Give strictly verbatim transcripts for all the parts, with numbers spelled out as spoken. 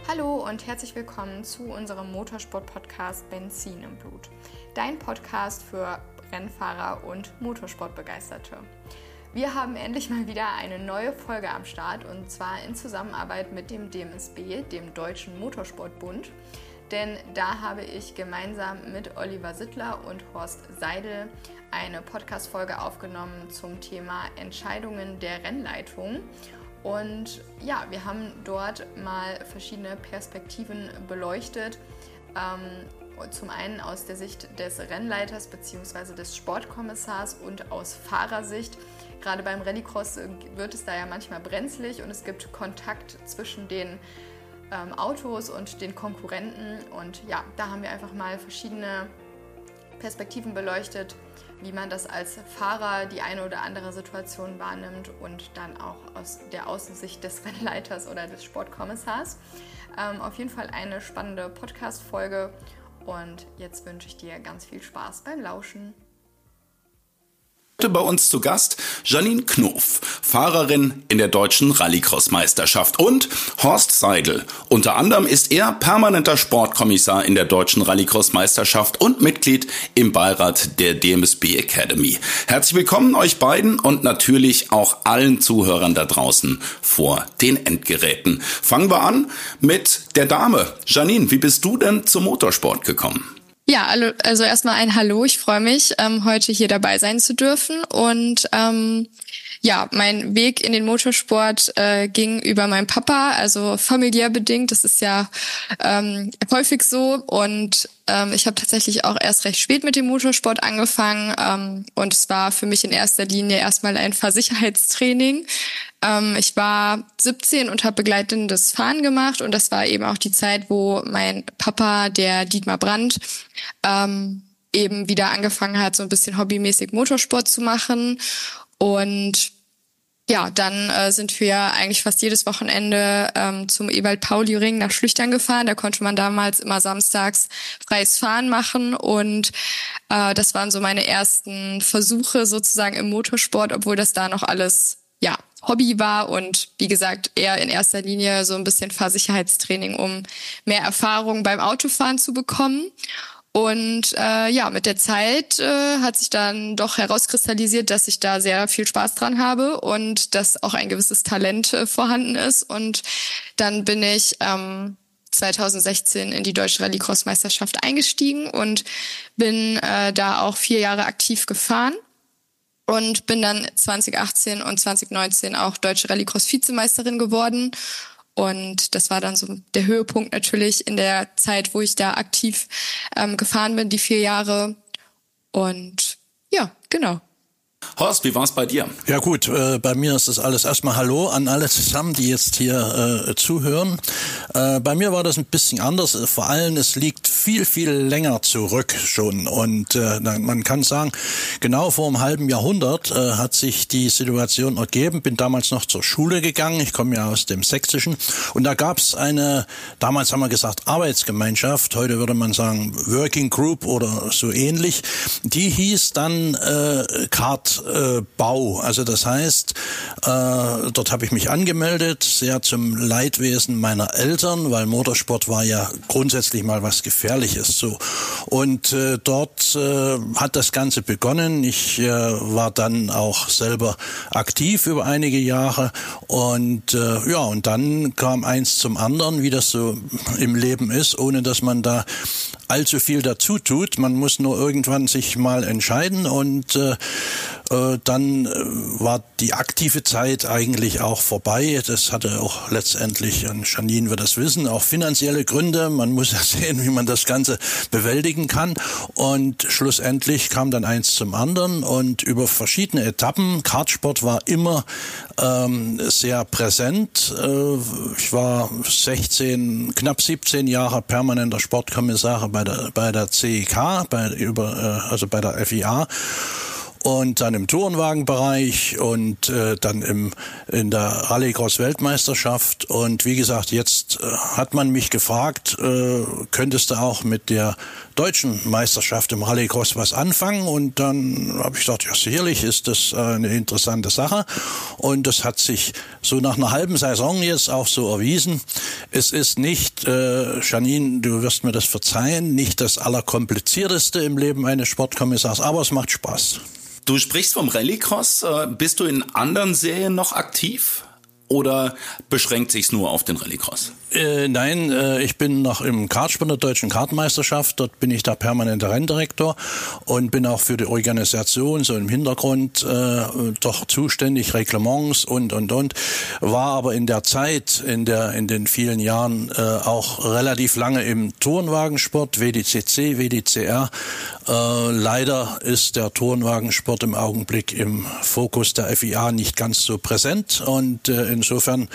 Hallo und herzlich willkommen zu unserem Motorsport-Podcast Benzin im Blut. Dein Podcast für Rennfahrer und Motorsportbegeisterte. Wir haben endlich mal wieder eine neue Folge am Start und zwar in Zusammenarbeit mit dem D M S B, dem Deutschen Motorsportbund. Denn da habe ich gemeinsam mit Oliver Sittler und Horst Seidel eine Podcast-Folge aufgenommen zum Thema Entscheidungen der Rennleitung. Und ja, wir haben dort mal verschiedene Perspektiven beleuchtet. Ähm, zum einen aus der Sicht des Rennleiters bzw. des Sportkommissars und aus Fahrersicht. Gerade beim Rallycross wird es da ja manchmal brenzlig und es gibt Kontakt zwischen den ähm, Autos und den Konkurrenten. Und ja, da haben wir einfach mal verschiedene Perspektiven beleuchtet, wie man das als Fahrer die eine oder andere Situation wahrnimmt und dann auch aus der Außensicht des Rennleiters oder des Sportkommissars. Ähm, auf jeden Fall eine spannende Podcast-Folge und jetzt wünsche ich dir ganz viel Spaß beim Lauschen. Heute bei uns zu Gast Janine Knof, Fahrerin in der deutschen Rallycross-Meisterschaft, und Horst Seidel. Unter anderem ist er permanenter Sportkommissar in der deutschen Rallycross-Meisterschaft und Mitglied im Beirat der D M S B Academy. Herzlich willkommen euch beiden und natürlich auch allen Zuhörern da draußen vor den Endgeräten. Fangen wir an mit der Dame. Janine, wie bist du denn zum Motorsport gekommen? Ja, also erstmal ein Hallo, ich freue mich, ähm, heute hier dabei sein zu dürfen und ähm, ja, mein Weg in den Motorsport äh, ging über meinen Papa, also familiär bedingt, das ist ja ähm, häufig so und ähm, ich habe tatsächlich auch erst recht spät mit dem Motorsport angefangen ähm, und es war für mich in erster Linie erstmal ein Fahrsicherheitstraining. Ähm, ich war siebzehn und habe begleitendes Fahren gemacht und das war eben auch die Zeit, wo mein Papa, der Dietmar Brandt, ähm, eben wieder angefangen hat, so ein bisschen hobbymäßig Motorsport zu machen. Und ja, dann äh, sind wir eigentlich fast jedes Wochenende ähm, zum Ewald-Pauli-Ring nach Schlüchtern gefahren. Da konnte man damals immer samstags freies Fahren machen und äh, das waren so meine ersten Versuche sozusagen im Motorsport, obwohl das da noch alles ja Hobby war und wie gesagt eher in erster Linie so ein bisschen Fahrsicherheitstraining, um mehr Erfahrung beim Autofahren zu bekommen. Und äh, ja, mit der Zeit äh, hat sich dann doch herauskristallisiert, dass ich da sehr viel Spaß dran habe und dass auch ein gewisses Talent äh, vorhanden ist. Und dann bin ich ähm, zwanzig sechzehn in die Deutsche Rallycross-Meisterschaft eingestiegen und bin äh, da auch vier Jahre aktiv gefahren. Und bin dann zwanzig achtzehn und zwanzig neunzehn auch Deutsche Rallycross-Vizemeisterin geworden. Und das war dann so der Höhepunkt natürlich in der Zeit, wo ich da aktiv ähm, gefahren bin, die vier Jahre. Und ja, genau. Horst, wie war es bei dir? Ja gut, äh, bei mir ist das alles erstmal Hallo an alle zusammen, die jetzt hier äh, zuhören. Äh, bei mir war das ein bisschen anders. Vor allem, es liegt viel, viel länger zurück schon. Und äh, man kann sagen, genau vor einem halben Jahrhundert äh, hat sich die Situation ergeben. Bin damals noch zur Schule gegangen. Ich komme ja aus dem Sächsischen. Und da gab es eine, damals haben wir gesagt, Arbeitsgemeinschaft. Heute würde man sagen Working Group oder so ähnlich. Die hieß dann äh, Kart Bau. Also das heißt, äh, dort habe ich mich angemeldet, sehr zum Leidwesen meiner Eltern, weil Motorsport war ja grundsätzlich mal was Gefährliches. So. Und äh, dort äh, hat das Ganze begonnen. Ich äh, war dann auch selber aktiv über einige Jahre und äh, ja, und dann kam eins zum anderen, wie das so im Leben ist, ohne dass man da allzu viel dazu tut. Man muss nur irgendwann sich mal entscheiden und äh, äh, dann äh, war die aktive Zeit eigentlich auch vorbei. Das hatte auch letztendlich, und Janine wird das wissen, auch finanzielle Gründe. Man muss ja sehen, wie man das Ganze bewältigen kann. Und schlussendlich kam dann eins zum anderen und über verschiedene Etappen. Kartsport war immer ähm, sehr präsent. Äh, ich war sechzehn, knapp siebzehn Jahre permanenter Sportkommissar bei der bei der C I K, bei über äh, also bei der F I A. und dann im Tourenwagenbereich und äh, dann im in der Rallycross-Weltmeisterschaft. Und wie gesagt, jetzt äh, hat man mich gefragt, äh, könntest du auch mit der deutschen Meisterschaft im Rallycross was anfangen? Und dann habe ich gedacht, ja sicherlich ist das eine interessante Sache. Und das hat sich so nach einer halben Saison jetzt auch so erwiesen. Es ist nicht, äh, Janine, du wirst mir das verzeihen, nicht das Allerkomplizierteste im Leben eines Sportkommissars, aber es macht Spaß. Du sprichst vom Rallycross. Bist du in anderen Serien noch aktiv? Oder beschränkt sich's nur auf den Rallycross? Äh, nein, äh, ich bin noch im Kartsport der Deutschen Kartmeisterschaft. Dort bin ich der permanente Renndirektor und bin auch für die Organisation so im Hintergrund äh, doch zuständig, Reglements und und und. War aber in der Zeit, in der in den vielen Jahren äh, auch relativ lange im Tourenwagensport, W D C C, W D C R. Äh, leider ist der Tourenwagensport im Augenblick im Fokus der F I A nicht ganz so präsent und äh, insofern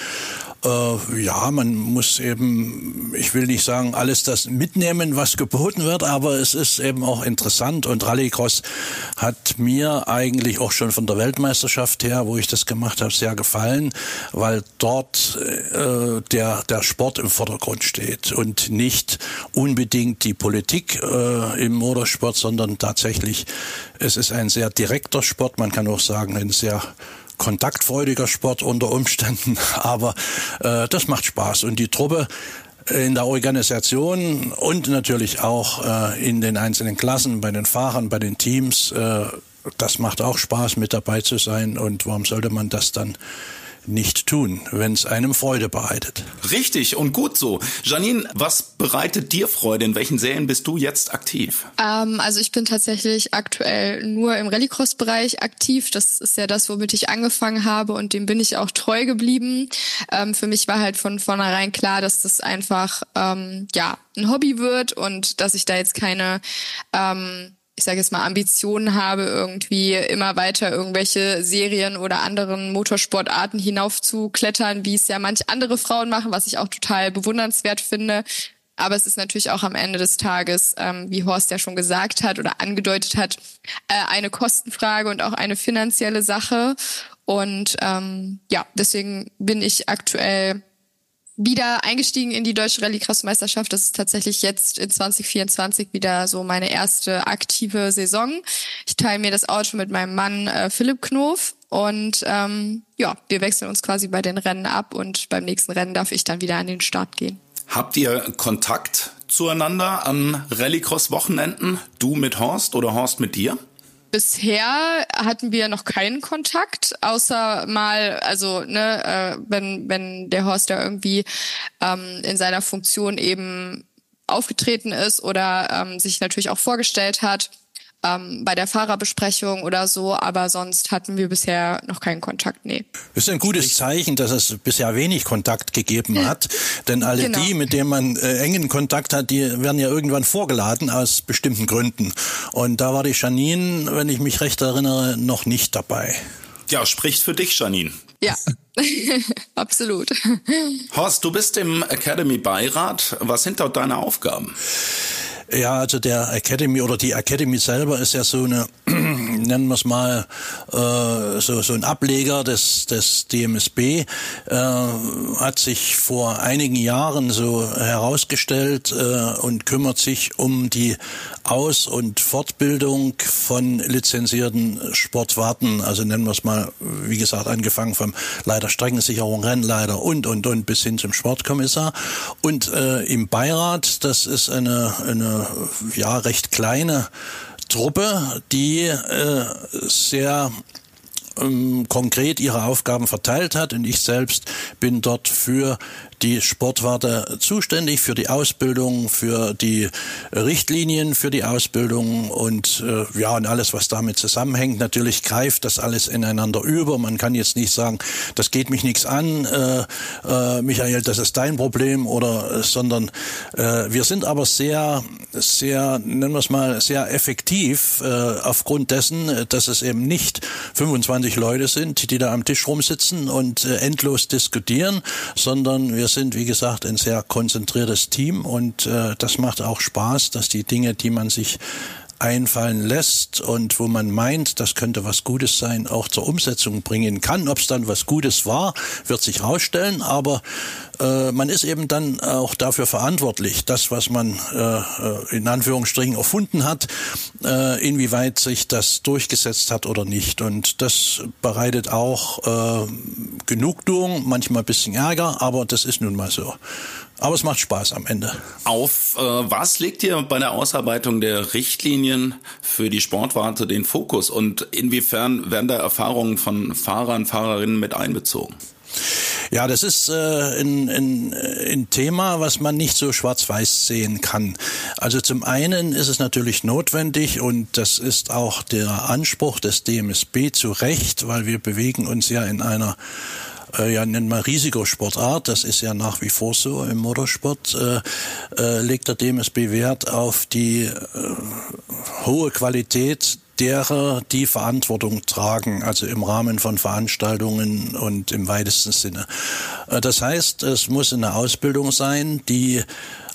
Äh, ja, man muss eben, ich will nicht sagen, alles das mitnehmen, was geboten wird, aber es ist eben auch interessant und Rallycross hat mir eigentlich auch schon von der Weltmeisterschaft her, wo ich das gemacht habe, sehr gefallen, weil dort äh, der der Sport im Vordergrund steht und nicht unbedingt die Politik äh, im Motorsport, sondern tatsächlich, es ist ein sehr direkter Sport, man kann auch sagen, ein sehr kontaktfreudiger Sport unter Umständen, aber äh, das macht Spaß. Und die Truppe in der Organisation und natürlich auch äh, in den einzelnen Klassen, bei den Fahrern, bei den Teams, äh, das macht auch Spaß, mit dabei zu sein. Und warum sollte man das dann nicht tun, wenn es einem Freude bereitet? Richtig und gut so. Janine, was bereitet dir Freude? In welchen Serien bist du jetzt aktiv? Ähm, also ich bin tatsächlich aktuell nur im Rallycross-Bereich aktiv. Das ist ja das, womit ich angefangen habe und dem bin ich auch treu geblieben. Ähm, für mich war halt von vornherein klar, dass das einfach ähm, ja ein Hobby wird und dass ich da jetzt keine ähm, ich sage jetzt mal, Ambitionen habe, irgendwie immer weiter irgendwelche Serien oder anderen Motorsportarten hinaufzuklettern, wie es ja manche andere Frauen machen, was ich auch total bewundernswert finde. Aber es ist natürlich auch am Ende des Tages, ähm, wie Horst ja schon gesagt hat oder angedeutet hat, äh, eine Kostenfrage und auch eine finanzielle Sache. Und ähm, ja, deswegen bin ich aktuell wieder eingestiegen in die Deutsche Rallycross-Meisterschaft. Das ist tatsächlich jetzt in zwanzig vierundzwanzig wieder so meine erste aktive Saison. Ich teile mir das Auto mit meinem Mann äh, Philipp Knof und ähm, ja, wir wechseln uns quasi bei den Rennen ab und beim nächsten Rennen darf ich dann wieder an den Start gehen. Habt ihr Kontakt zueinander an Rallycross-Wochenenden? Du mit Horst oder Horst mit dir? Bisher hatten wir noch keinen Kontakt, außer mal, also ne, äh, wenn wenn der Horst ja irgendwie ähm, in seiner Funktion eben aufgetreten ist oder ähm, sich natürlich auch vorgestellt hat ähm, bei der Fahrerbesprechung oder so, aber sonst hatten wir bisher noch keinen Kontakt, nee. Das ist ein gutes Zeichen, dass es bisher wenig Kontakt gegeben hat, denn alle genau. die, mit denen man äh, engen Kontakt hat, die werden ja irgendwann vorgeladen aus bestimmten Gründen. Und da war die Janine, wenn ich mich recht erinnere, noch nicht dabei. Ja, spricht für dich, Janine. Ja, absolut. Horst, du bist im Academy-Beirat. Was sind dort deine Aufgaben? Ja, also der Academy oder die Academy selber ist ja so eine, nennen wir es mal, äh, so, so ein Ableger des, des D M S B, äh, hat sich vor einigen Jahren so herausgestellt äh, und kümmert sich um die Aus- und Fortbildung von lizenzierten Sportwarten, also nennen wir es mal, wie gesagt, angefangen vom Leiter Streckensicherung, Rennleiter und, und, und bis hin zum Sportkommissar. Und äh, im Beirat, das ist eine, eine ja recht kleine Truppe, die äh, sehr ähm, konkret ihre Aufgaben verteilt hat, und ich selbst bin dort für die Sportwarte zuständig, für die Ausbildung, für die Richtlinien, für die Ausbildung und äh, ja und alles, was damit zusammenhängt. Natürlich greift das alles ineinander über. Man kann jetzt nicht sagen, das geht mich nichts an, äh, äh, Michael, das ist dein Problem, oder, sondern äh, wir sind aber sehr, sehr, nennen wir es mal, sehr effektiv äh, aufgrund dessen, dass es eben nicht fünfundzwanzig Leute sind, die da am Tisch rumsitzen und äh, endlos diskutieren, sondern wir sind, wie gesagt, ein sehr konzentriertes Team, und äh, das macht auch Spaß, dass die Dinge, die man sich einfallen lässt und wo man meint, das könnte was Gutes sein, auch zur Umsetzung bringen kann. Ob es dann was Gutes war, wird sich rausstellen, aber äh, man ist eben dann auch dafür verantwortlich, das, was man äh, in Anführungsstrichen erfunden hat, äh, inwieweit sich das durchgesetzt hat oder nicht. Und das bereitet auch äh, Genugtuung, manchmal ein bisschen Ärger, aber das ist nun mal so. Aber es macht Spaß am Ende. Auf äh, was legt ihr bei der Ausarbeitung der Richtlinien für die Sportwarte den Fokus und inwiefern werden da Erfahrungen von Fahrern, Fahrerinnen mit einbezogen? Ja, das ist äh, ein, ein, ein Thema, was man nicht so schwarz-weiß sehen kann. Also zum einen ist es natürlich notwendig und das ist auch der Anspruch des D M S B zu Recht, weil wir bewegen uns ja in einer Äh, ja, nennen wir Risikosportart, das ist ja nach wie vor so im Motorsport, äh, äh, legt der D M S B Wert auf die äh, hohe Qualität derer, die Verantwortung tragen, also im Rahmen von Veranstaltungen und im weitesten Sinne. Äh, das heißt, es muss eine Ausbildung sein, die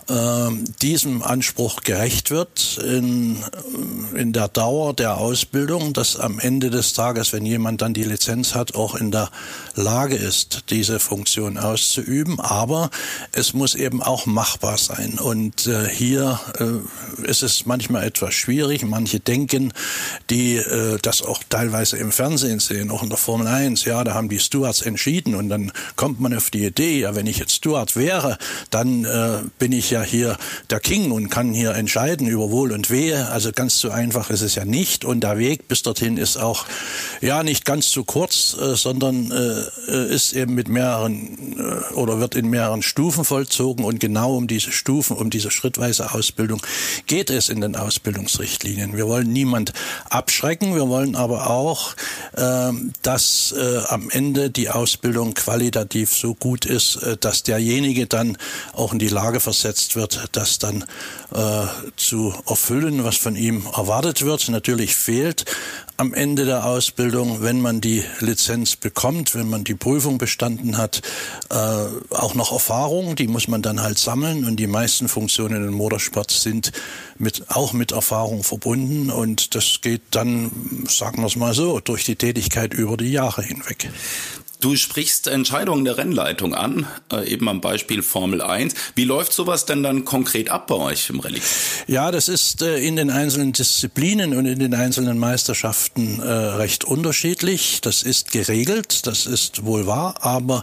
diesem Anspruch gerecht wird in, in der Dauer der Ausbildung, dass am Ende des Tages, wenn jemand dann die Lizenz hat, auch in der Lage ist, diese Funktion auszuüben. Aber es muss eben auch machbar sein. Und äh, hier äh, ist es manchmal etwas schwierig. Manche denken, die äh, das auch teilweise im Fernsehen sehen, auch in der Formel eins, ja, da haben die Stewards entschieden und dann kommt man auf die Idee, ja, wenn ich jetzt Steward wäre, dann äh, bin ich ja hier der King und kann hier entscheiden über Wohl und Wehe. Also ganz so einfach ist es ja nicht. Und der Weg bis dorthin ist auch ja nicht ganz so kurz, äh, sondern äh, ist eben mit mehreren äh, oder wird in mehreren Stufen vollzogen. Und genau um diese Stufen, um diese schrittweise Ausbildung geht es in den Ausbildungsrichtlinien. Wir wollen niemand abschrecken. Wir wollen aber auch, äh, dass äh, am Ende die Ausbildung qualitativ so gut ist, äh, dass derjenige dann auch in die Lage versetzt wird, das dann äh, zu erfüllen, was von ihm erwartet wird. Natürlich fehlt am Ende der Ausbildung, wenn man die Lizenz bekommt, wenn man die Prüfung bestanden hat, äh, auch noch Erfahrung, die muss man dann halt sammeln und die meisten Funktionen im Motorsport sind mit, auch mit Erfahrung verbunden und das geht dann, sagen wir es mal so, durch die Tätigkeit über die Jahre hinweg. Du sprichst Entscheidungen der Rennleitung an, äh, eben am Beispiel Formel eins. Wie läuft sowas denn dann konkret ab bei euch im Rallye? Ja, das ist äh, in den einzelnen Disziplinen und in den einzelnen Meisterschaften äh, recht unterschiedlich. Das ist geregelt, das ist wohl wahr, aber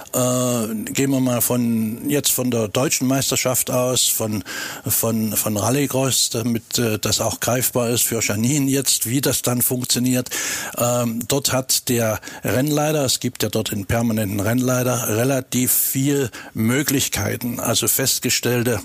äh, gehen wir mal von jetzt von der deutschen Meisterschaft aus, von von von Rallycross, damit äh, das auch greifbar ist für Janine jetzt, wie das dann funktioniert. Ähm, dort hat der Rennleiter, es gibt ja dort einen permanenten Rennleiter, relativ viel Möglichkeiten, also festgestellte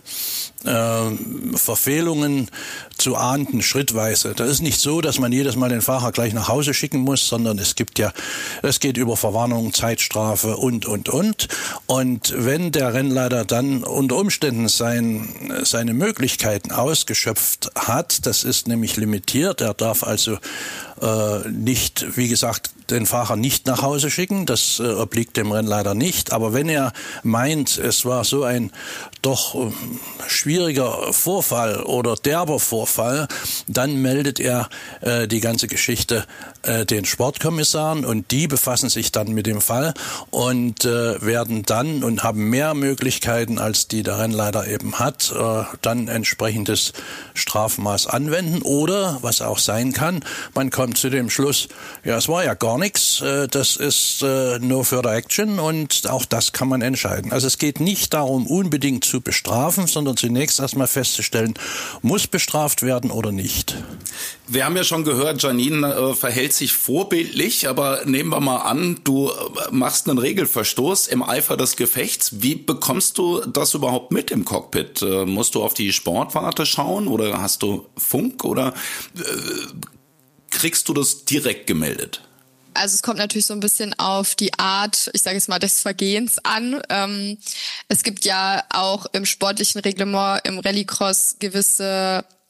äh, Verfehlungen zu ahnden, schrittweise. Das ist nicht so, dass man jedes Mal den Fahrer gleich nach Hause schicken muss, sondern es gibt ja, es geht über Verwarnung, Zeitstrafe und, und, und. Und wenn der Rennleiter dann unter Umständen sein, seine Möglichkeiten ausgeschöpft hat, das ist nämlich limitiert, er darf also äh, nicht, wie gesagt, den Fahrer nicht nach Hause schicken, das äh, obliegt dem Rennleiter nicht. Aber wenn er meint, es war so ein doch äh, schwieriger Vorfall oder derber Vorfall, dann meldet er äh, die ganze Geschichte äh, den Sportkommissaren und die befassen sich dann mit dem Fall und äh, werden dann und haben mehr Möglichkeiten, als die der Rennleiter eben hat, äh, dann entsprechendes Strafmaß anwenden. Oder, was auch sein kann, man kommt zu dem Schluss, ja, es war ja gar nichts, das ist no further action und auch das kann man entscheiden. Also es geht nicht darum, unbedingt zu bestrafen, sondern zunächst erstmal festzustellen, muss bestraft werden oder nicht. Wir haben ja schon gehört, Janine äh, verhält sich vorbildlich, aber nehmen wir mal an, du machst einen Regelverstoß im Eifer des Gefechts. Wie bekommst du das überhaupt mit im Cockpit? Äh, musst du auf die Sportwarte schauen oder hast du Funk oder äh, kriegst du das direkt gemeldet? Also es kommt natürlich so ein bisschen auf die Art, ich sage jetzt mal, des Vergehens an. Ähm, es gibt ja auch im sportlichen Reglement im Rallycross gewisse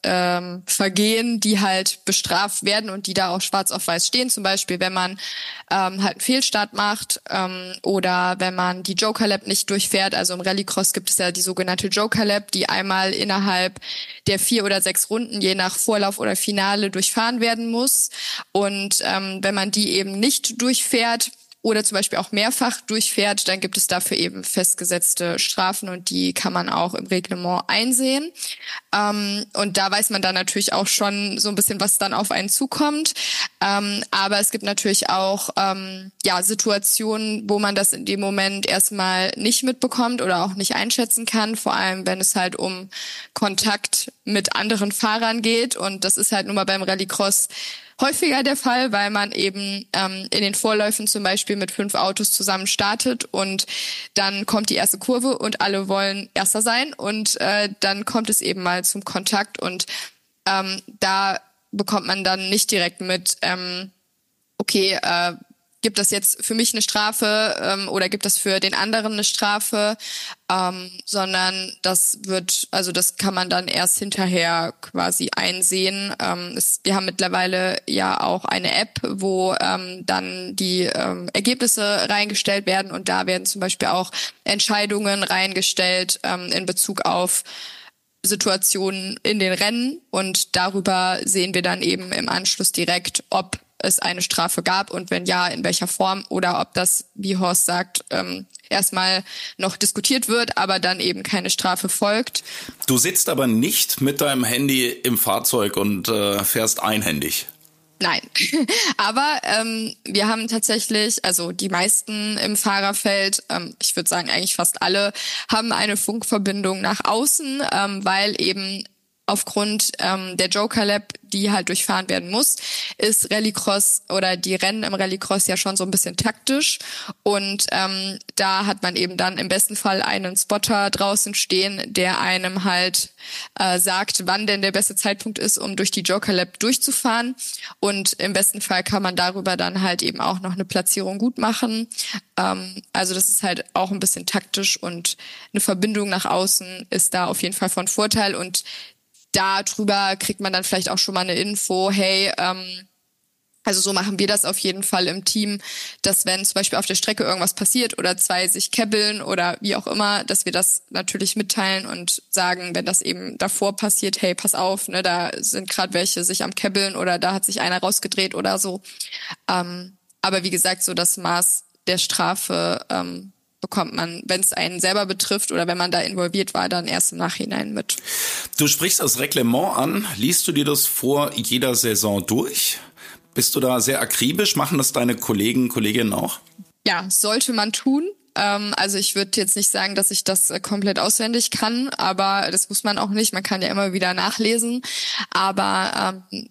ähm, Vergehen, die halt bestraft werden und die da auch schwarz auf weiß stehen. Zum Beispiel, wenn man ähm, halt einen Fehlstart macht ähm, oder wenn man die Joker Lap nicht durchfährt. Also im Rallycross gibt es ja die sogenannte Joker Lap, die einmal innerhalb der vier oder sechs Runden je nach Vorlauf oder Finale durchfahren werden muss. Und ähm, wenn man die eben nicht durchfährt oder zum Beispiel auch mehrfach durchfährt, dann gibt es dafür eben festgesetzte Strafen und die kann man auch im Reglement einsehen. Ähm, und da weiß man dann natürlich auch schon so ein bisschen, was dann auf einen zukommt. Ähm, aber es gibt natürlich auch ähm, ja Situationen, wo man das in dem Moment erstmal nicht mitbekommt oder auch nicht einschätzen kann, vor allem wenn es halt um Kontakt mit anderen Fahrern geht. Und das ist halt nun mal beim Rallycross häufiger der Fall, weil man eben ähm, in den Vorläufen zum Beispiel mit fünf Autos zusammen startet und dann kommt die erste Kurve und alle wollen Erster sein und äh, dann kommt es eben mal zum Kontakt und ähm, da bekommt man dann nicht direkt mit, ähm, okay, äh, gibt das jetzt für mich eine Strafe ähm, oder gibt das für den anderen eine Strafe, ähm, sondern das wird, also das kann man dann erst hinterher quasi einsehen. Ähm, es, wir haben mittlerweile ja auch eine App, wo ähm, dann die ähm, Ergebnisse reingestellt werden und da werden zum Beispiel auch Entscheidungen reingestellt ähm, in Bezug auf Situationen in den Rennen und darüber sehen wir dann eben im Anschluss direkt, ob es eine Strafe gab und wenn ja, in welcher Form oder ob das, wie Horst sagt, ähm, erstmal noch diskutiert wird, aber dann eben keine Strafe folgt. Du sitzt aber nicht mit deinem Handy im Fahrzeug und äh, fährst einhändig. Nein, aber ähm, wir haben tatsächlich, also die meisten im Fahrerfeld, ähm, ich würde sagen eigentlich fast alle, haben eine Funkverbindung nach außen, ähm, weil eben aufgrund ähm, der Joker Lap, die halt durchfahren werden muss, ist Rallycross oder die Rennen im Rallycross ja schon so ein bisschen taktisch und ähm, da hat man eben dann im besten Fall einen Spotter draußen stehen, der einem halt äh, sagt, wann denn der beste Zeitpunkt ist, um durch die Joker Lap durchzufahren und im besten Fall kann man darüber dann halt eben auch noch eine Platzierung gut machen. Ähm, also das ist halt auch ein bisschen taktisch und eine Verbindung nach außen ist da auf jeden Fall von Vorteil und darüber kriegt man dann vielleicht auch schon mal eine Info, hey, ähm, also so machen wir das auf jeden Fall im Team, dass wenn zum Beispiel auf der Strecke irgendwas passiert oder zwei sich kebbeln oder wie auch immer, dass wir das natürlich mitteilen und sagen, wenn das eben davor passiert, hey, pass auf, ne, da sind gerade welche sich am kebbeln oder da hat sich einer rausgedreht oder so. Ähm, aber wie gesagt, so das Maß der Strafe ähm, bekommt man, wenn es einen selber betrifft oder wenn man da involviert war, dann erst im Nachhinein mit. Du sprichst das Reglement an. Liest du dir das vor jeder Saison durch? Bist du da sehr akribisch? Machen das deine Kollegen, Kolleginnen auch? Ja, sollte man tun. Ähm, also ich würde jetzt nicht sagen, dass ich das äh, komplett auswendig kann, aber das muss man auch nicht. Man kann ja immer wieder nachlesen. Aber ähm,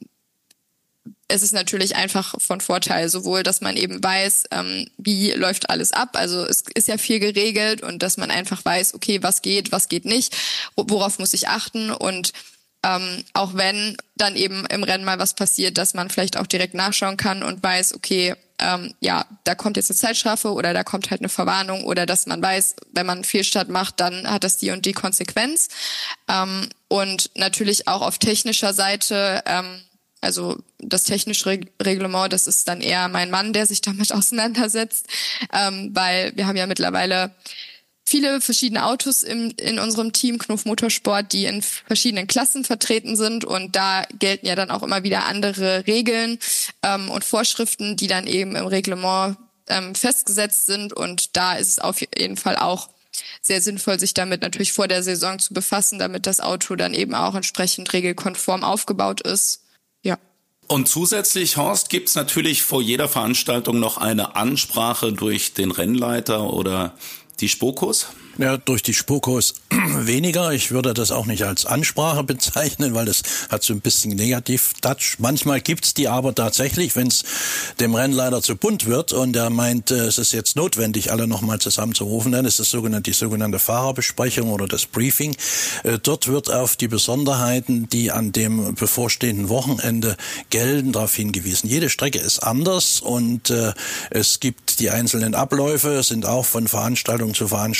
es ist natürlich einfach von Vorteil, sowohl, dass man eben weiß, ähm, wie läuft alles ab. Also es ist ja viel geregelt und dass man einfach weiß, okay, was geht, was geht nicht, worauf muss ich achten und ähm, auch wenn dann eben im Rennen mal was passiert, dass man vielleicht auch direkt nachschauen kann und weiß, okay, ähm, ja, da kommt jetzt eine Zeitstrafe oder da kommt halt eine Verwarnung oder dass man weiß, wenn man einen Fehlstart macht, dann hat das die und die Konsequenz. Ähm, und natürlich auch auf technischer Seite, ähm, also das technische Reglement, das ist dann eher mein Mann, der sich damit auseinandersetzt, ähm, weil wir haben ja mittlerweile viele verschiedene Autos im, in unserem Team Knuff Motorsport, die in verschiedenen Klassen vertreten sind und da gelten ja dann auch immer wieder andere Regeln ähm, und Vorschriften, die dann eben im Reglement ähm, festgesetzt sind und da ist es auf jeden Fall auch sehr sinnvoll, sich damit natürlich vor der Saison zu befassen, damit das Auto dann eben auch entsprechend regelkonform aufgebaut ist. Ja. Und zusätzlich, Horst, gibt's natürlich vor jeder Veranstaltung noch eine Ansprache durch den Rennleiter oder die Spokos? Ja, durch die Spokos weniger. Ich würde das auch nicht als Ansprache bezeichnen, weil das hat so ein bisschen Negativ-Touch. Manchmal gibt's die aber tatsächlich, wenn es dem Rennleiter zu bunt wird und er meint, es ist jetzt notwendig, alle nochmal zusammenzurufen, dann ist das sogenannte, die sogenannte Fahrerbesprechung oder das Briefing. Dort wird auf die Besonderheiten, die an dem bevorstehenden Wochenende gelten, darauf hingewiesen. Jede Strecke ist anders und äh, es gibt die einzelnen Abläufe, sind auch von Veranstaltung zu Veranstaltung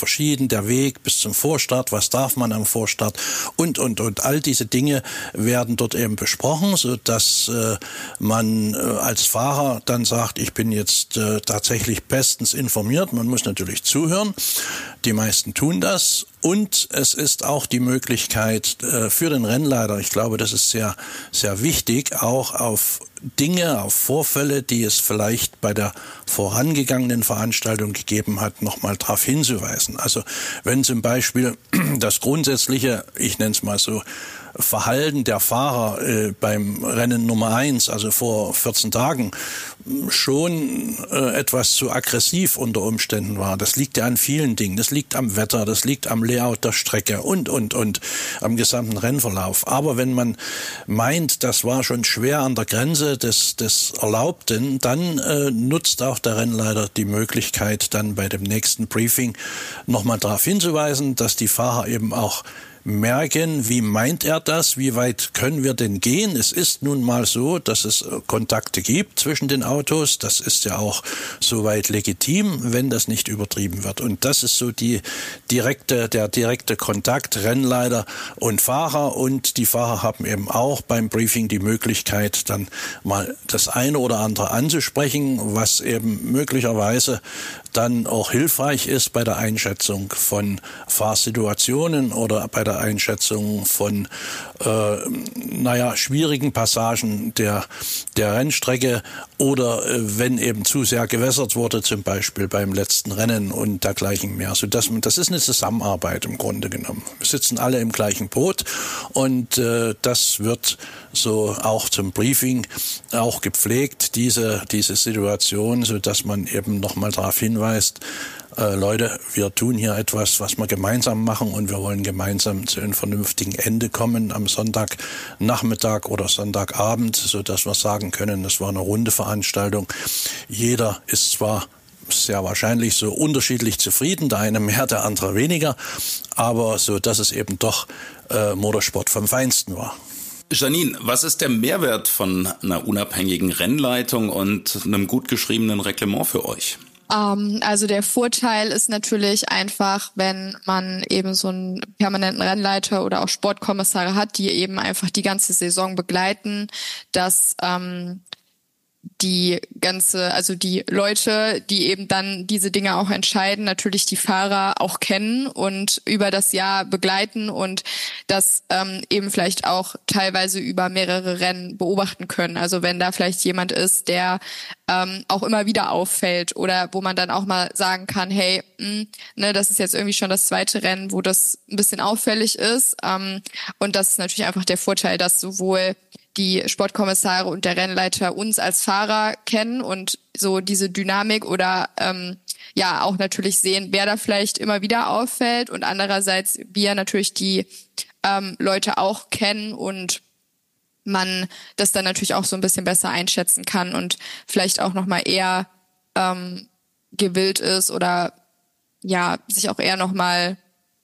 verschieden, der Weg bis zum Vorstart, was darf man am Vorstart und, und, und. All diese Dinge werden dort eben besprochen, so dass äh, man äh, als Fahrer dann sagt, ich bin jetzt äh, tatsächlich bestens informiert. Man muss natürlich zuhören. Die meisten tun das. Und es ist auch die Möglichkeit äh, für den Rennleiter, ich glaube, das ist sehr, sehr wichtig, auch auf Dinge, auf Vorfälle, die es vielleicht bei der vorangegangenen Veranstaltung gegeben hat, nochmal darauf hinzuweisen. Also wenn zum Beispiel das grundsätzliche, ich nenne es mal so, Verhalten der Fahrer äh, beim Rennen Nummer eins, also vor vierzehn Tagen, schon äh, etwas zu aggressiv unter Umständen war. Das liegt ja an vielen Dingen. Das liegt am Wetter, das liegt am Layout der Strecke und, und, und am gesamten Rennverlauf. Aber wenn man meint, das war schon schwer an der Grenze des, des Erlaubten, dann äh, nutzt auch der Rennleiter die Möglichkeit, dann bei dem nächsten Briefing nochmal darauf hinzuweisen, dass die Fahrer eben auch merken, wie meint er das, wie weit können wir denn gehen. Es ist nun mal so, dass es Kontakte gibt zwischen den Autos. Das ist ja auch soweit legitim, wenn das nicht übertrieben wird. Und das ist so die direkte, der direkte Kontakt Rennleiter und Fahrer. Und die Fahrer haben eben auch beim Briefing die Möglichkeit, dann mal das eine oder andere anzusprechen, was eben möglicherweise dann auch hilfreich ist bei der Einschätzung von Fahrsituationen oder bei der Einschätzung von äh, naja, schwierigen Passagen der, der Rennstrecke oder äh, wenn eben zu sehr gewässert wurde, zum Beispiel beim letzten Rennen und dergleichen mehr. So dass man, das ist eine Zusammenarbeit im Grunde genommen. Wir sitzen alle im gleichen Boot und äh, das wird so auch zum Briefing auch gepflegt, diese, diese Situation, so dass man eben nochmal darauf hinweist, äh, Leute, wir tun hier etwas, was wir gemeinsam machen und wir wollen gemeinsam zu einem vernünftigen Ende kommen am Sonntagnachmittag oder Sonntagabend, so dass wir sagen können, das war eine runde Veranstaltung. Jeder ist zwar sehr wahrscheinlich so unterschiedlich zufrieden, der eine mehr, der andere weniger, aber so, dass es eben doch äh, Motorsport vom Feinsten war. Janine, was ist der Mehrwert von einer unabhängigen Rennleitung und einem gut geschriebenen Reglement für euch? Um, also der Vorteil ist natürlich einfach, wenn man eben so einen permanenten Rennleiter oder auch Sportkommissare hat, die eben einfach die ganze Saison begleiten, dass ähm, die ganze, also die Leute, die eben dann diese Dinge auch entscheiden, natürlich die Fahrer auch kennen und über das Jahr begleiten und das ähm, eben vielleicht auch teilweise über mehrere Rennen beobachten können. Also wenn da vielleicht jemand ist, der ähm, auch immer wieder auffällt oder wo man dann auch mal sagen kann, hey, mh, ne, das ist jetzt irgendwie schon das zweite Rennen, wo das ein bisschen auffällig ist. Ähm, und das ist natürlich einfach der Vorteil, dass sowohl die Sportkommissare und der Rennleiter uns als Fahrer kennen und so diese Dynamik oder ähm, ja auch natürlich sehen, wer da vielleicht immer wieder auffällt und andererseits wir natürlich die ähm, Leute auch kennen und man das dann natürlich auch so ein bisschen besser einschätzen kann und vielleicht auch nochmal eher ähm, gewillt ist oder ja sich auch eher nochmal,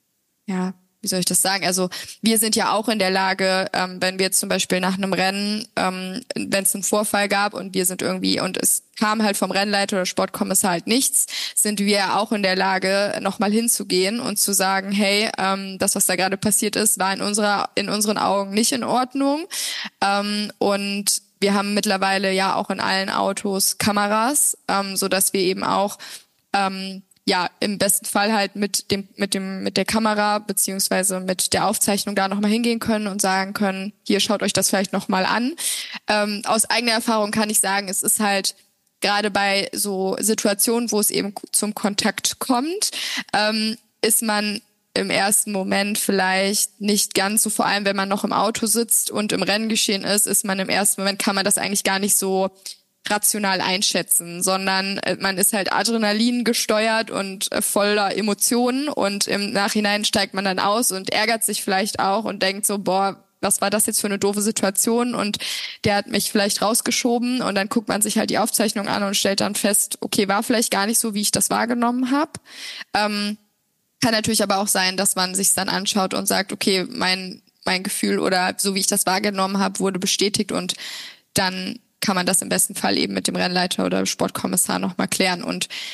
ja, wie soll ich das sagen? Also wir sind ja auch in der Lage, ähm, wenn wir jetzt zum Beispiel nach einem Rennen, ähm, wenn es einen Vorfall gab und wir sind irgendwie und es kam halt vom Rennleiter oder Sportkommissar halt nichts, sind wir auch in der Lage, nochmal hinzugehen und zu sagen, hey, ähm, das, was da gerade passiert ist, war in unserer in unseren Augen nicht in Ordnung. Ähm, und wir haben mittlerweile ja auch in allen Autos Kameras, ähm, so dass wir eben auch ähm, ja, im besten Fall halt mit dem, mit dem, mit der Kamera beziehungsweise mit der Aufzeichnung da nochmal hingehen können und sagen können, hier schaut euch das vielleicht nochmal an. Ähm, aus eigener Erfahrung kann ich sagen, es ist halt gerade bei so Situationen, wo es eben zum Kontakt kommt, ähm, ist man im ersten Moment vielleicht nicht ganz so, vor allem wenn man noch im Auto sitzt und im Renngeschehen ist, ist man im ersten Moment, kann man das eigentlich gar nicht so rational einschätzen, sondern man ist halt Adrenalin gesteuert und voller Emotionen und im Nachhinein steigt man dann aus und ärgert sich vielleicht auch und denkt so, boah, was war das jetzt für eine doofe Situation und der hat mich vielleicht rausgeschoben und dann guckt man sich halt die Aufzeichnung an und stellt dann fest, okay, war vielleicht gar nicht so, wie ich das wahrgenommen habe. Ähm, kann natürlich aber auch sein, dass man sich dann anschaut und sagt, okay, mein mein Gefühl oder so, wie ich das wahrgenommen habe, wurde bestätigt und dann kann man das im besten Fall eben mit dem Rennleiter oder Sportkommissar nochmal klären. Und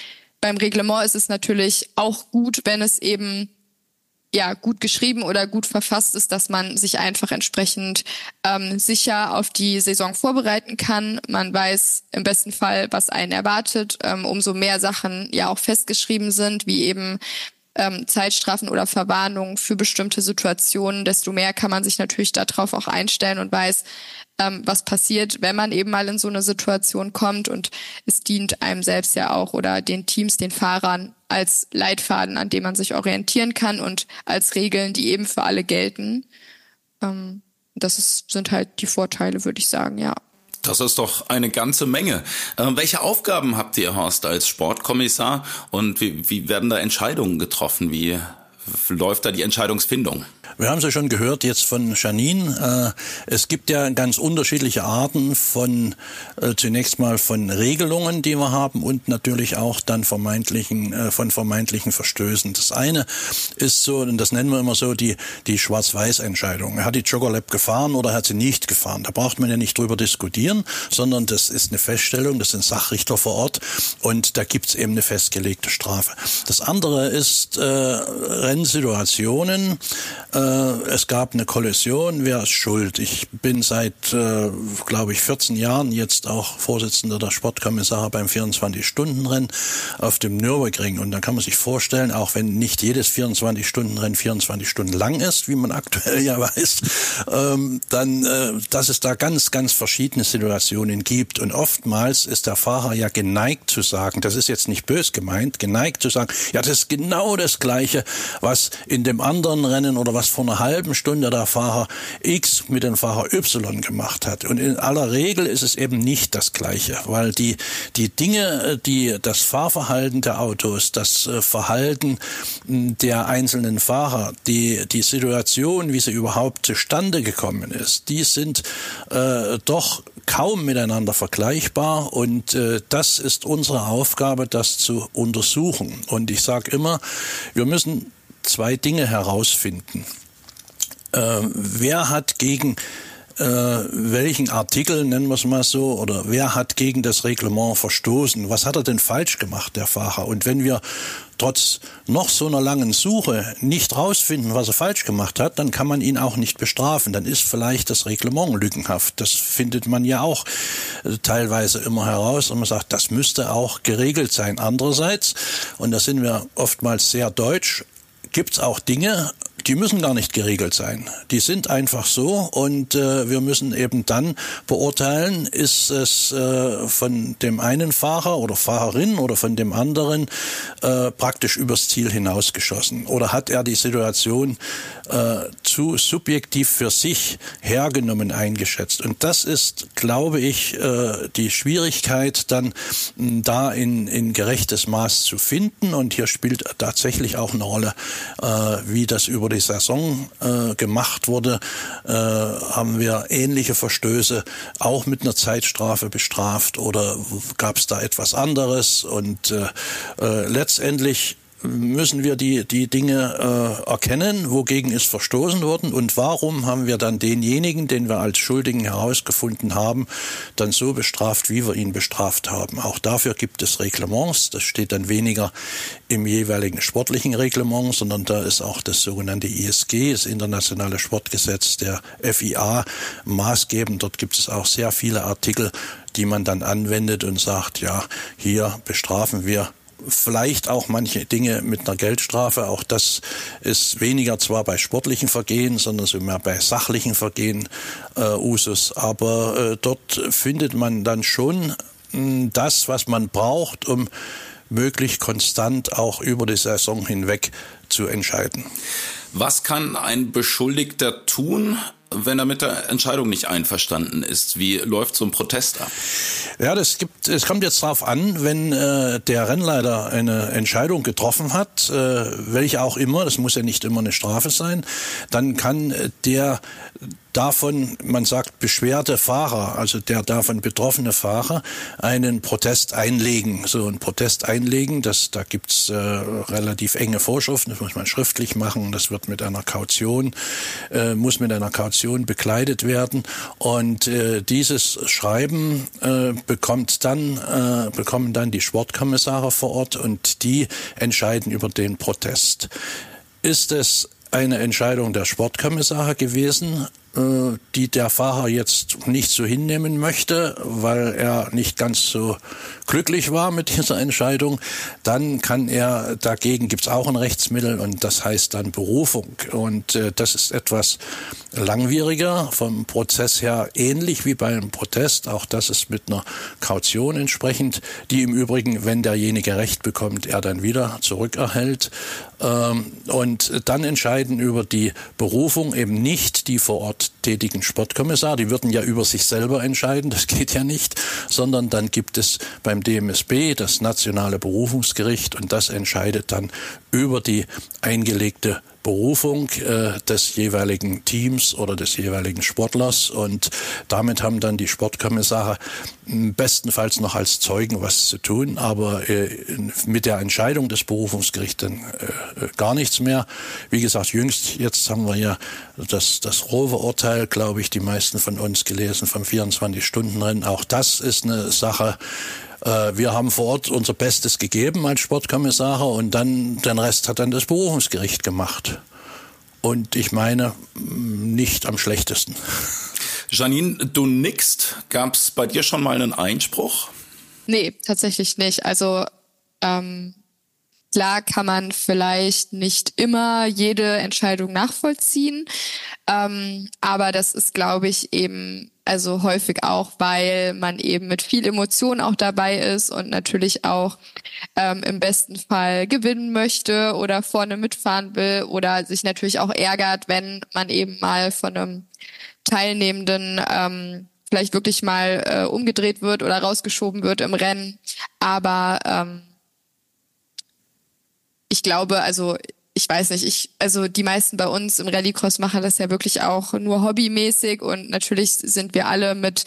beim Reglement ist es natürlich auch gut, wenn es eben ja gut geschrieben oder gut verfasst ist, dass man sich einfach entsprechend ähm, sicher auf die Saison vorbereiten kann. Man weiß im besten Fall, was einen erwartet. Ähm, umso mehr Sachen ja auch festgeschrieben sind, wie eben ähm, Zeitstrafen oder Verwarnungen für bestimmte Situationen, desto mehr kann man sich natürlich darauf auch einstellen und weiß, ähm, was passiert, wenn man eben mal in so eine Situation kommt. Und es dient einem selbst ja auch oder den Teams, den Fahrern als Leitfaden, an dem man sich orientieren kann und als Regeln, die eben für alle gelten. Ähm, das ist, sind halt die Vorteile, würde ich sagen, ja. Das ist doch eine ganze Menge. Äh, welche Aufgaben habt ihr, Horst, als Sportkommissar und wie, wie werden da Entscheidungen getroffen? Wie läuft da die Entscheidungsfindung? Wir haben es ja schon gehört jetzt von Janine. Es gibt ja ganz unterschiedliche Arten von, zunächst mal von Regelungen, die wir haben und natürlich auch dann vermeintlichen, von vermeintlichen Verstößen. Das eine ist so, und das nennen wir immer so, die, die Schwarz-Weiß-Entscheidung. Hat die Joggerlab gefahren oder hat sie nicht gefahren? Da braucht man ja nicht drüber diskutieren, sondern das ist eine Feststellung, das sind Sachrichter vor Ort und da gibt's eben eine festgelegte Strafe. Das andere ist äh, Rennsituationen. Es gab eine Kollision, wer ist schuld? Ich bin seit, äh, glaube ich, vierzehn Jahren jetzt auch Vorsitzender der Sportkommissare beim vierundzwanzig-Stunden-Rennen auf dem Nürburgring. Und da kann man sich vorstellen, auch wenn nicht jedes vierundzwanzig-Stunden-Rennen vierundzwanzig Stunden lang ist, wie man aktuell ja weiß, ähm, dann, äh, dass es da ganz, ganz verschiedene Situationen gibt. Und oftmals ist der Fahrer ja geneigt zu sagen, das ist jetzt nicht bös gemeint, geneigt zu sagen, ja, das ist genau das Gleiche, was in dem anderen Rennen oder was vor einer halben Stunde der Fahrer X mit dem Fahrer Y gemacht hat. Und in aller Regel ist es eben nicht das Gleiche, weil die, die Dinge, die das Fahrverhalten der Autos, das Verhalten der einzelnen Fahrer, die, die Situation, wie sie überhaupt zustande gekommen ist, die sind äh, doch kaum miteinander vergleichbar und äh, das ist unsere Aufgabe, das zu untersuchen. Und ich sage immer, wir müssen zwei Dinge herausfinden. Äh, wer hat gegen äh, welchen Artikel, nennen wir es mal so, oder wer hat gegen das Reglement verstoßen? Was hat er denn falsch gemacht, der Fahrer? Und wenn wir trotz noch so einer langen Suche nicht rausfinden, was er falsch gemacht hat, dann kann man ihn auch nicht bestrafen. Dann ist vielleicht das Reglement lückenhaft. Das findet man ja auch äh, teilweise immer heraus und man sagt, das müsste auch geregelt sein. Andererseits, und da sind wir oftmals sehr deutsch, gibt's auch Dinge, die müssen gar nicht geregelt sein. Die sind einfach so und äh, wir müssen eben dann beurteilen, ist es äh, von dem einen Fahrer oder Fahrerin oder von dem anderen äh, praktisch übers Ziel hinausgeschossen oder hat er die Situation äh, zu subjektiv für sich hergenommen eingeschätzt. Und das ist, glaube ich, äh, die Schwierigkeit dann mh, da in, in gerechtes Maß zu finden und hier spielt tatsächlich auch eine Rolle, äh, wie das über die Saison äh, gemacht wurde, äh, haben wir ähnliche Verstöße auch mit einer Zeitstrafe bestraft oder gab es da etwas anderes? Und äh, äh, letztendlich müssen wir die die Dinge äh, erkennen, wogegen ist verstoßen worden und warum haben wir dann denjenigen, den wir als Schuldigen herausgefunden haben, dann so bestraft, wie wir ihn bestraft haben. Auch dafür gibt es Reglements, das steht dann weniger im jeweiligen sportlichen Reglement, sondern da ist auch das sogenannte I S G, das internationale Sportgesetz der F I A, maßgebend. Dort gibt es auch sehr viele Artikel, die man dann anwendet und sagt, ja, hier bestrafen wir vielleicht auch manche Dinge mit einer Geldstrafe. Auch das ist weniger zwar bei sportlichen Vergehen, sondern so mehr bei sachlichen Vergehen äh, Usus. Aber äh, dort findet man dann schon mh, das, was man braucht, um möglichst konstant auch über die Saison hinweg zu entscheiden. Was kann ein Beschuldigter tun, wenn er mit der Entscheidung nicht einverstanden ist? Wie läuft so ein Protest ab? Ja, das gibt, es kommt jetzt drauf an, wenn äh, der Rennleiter eine Entscheidung getroffen hat, äh, welche auch immer, das muss ja nicht immer eine Strafe sein, dann kann der davon, man sagt beschwerte Fahrer, also der davon betroffene Fahrer, einen Protest einlegen. So ein Protest einlegen, das, da gibt's äh, relativ enge Vorschriften, das muss man schriftlich machen, das wird mit einer Kaution, äh, muss mit einer Kaution bekleidet werden. Und äh, dieses Schreiben äh, bekommt dann, äh, bekommen dann die Sportkommissare vor Ort und die entscheiden über den Protest. Ist es eine Entscheidung der Sportkommissare gewesen, die der Fahrer jetzt nicht so hinnehmen möchte, weil er nicht ganz so glücklich war mit dieser Entscheidung, dann kann er, dagegen gibt's auch ein Rechtsmittel und das heißt dann Berufung. Und äh, das ist etwas langwieriger, vom Prozess her ähnlich wie beim Protest. Auch das ist mit einer Kaution entsprechend, die im Übrigen, wenn derjenige Recht bekommt, er dann wieder zurückerhält. Ähm, und dann entscheiden über die Berufung eben nicht die vor Ort tätigen Sportkommissar, die würden ja über sich selber entscheiden, das geht ja nicht, sondern dann gibt es beim D M S B das nationale Berufungsgericht und das entscheidet dann über die eingelegte Berufung äh, des jeweiligen Teams oder des jeweiligen Sportlers und damit haben dann die Sportkommissare bestenfalls noch als Zeugen was zu tun, aber äh, mit der Entscheidung des Berufungsgerichts dann äh, gar nichts mehr. Wie gesagt, jüngst, jetzt haben wir ja das, das Rover-Urteil, glaube ich, die meisten von uns gelesen vom vierundzwanzig-Stunden-Rennen. Auch das ist eine Sache. Wir haben vor Ort unser Bestes gegeben als Sportkommissare und dann den Rest hat dann das Berufungsgericht gemacht. Und ich meine, nicht am schlechtesten. Janine, du nickst. Gab es bei dir schon mal einen Einspruch? Nee, tatsächlich nicht. Also ähm, klar kann man vielleicht nicht immer jede Entscheidung nachvollziehen, ähm, aber das ist, glaube ich, eben also häufig auch, weil man eben mit viel Emotion auch dabei ist und natürlich auch ähm, im besten Fall gewinnen möchte oder vorne mitfahren will oder sich natürlich auch ärgert, wenn man eben mal von einem Teilnehmenden ähm, vielleicht wirklich mal äh, umgedreht wird oder rausgeschoben wird im Rennen. Aber ähm, ich glaube, also ich weiß nicht, ich also die meisten bei uns im Rallycross machen das ja wirklich auch nur hobbymäßig und natürlich sind wir alle mit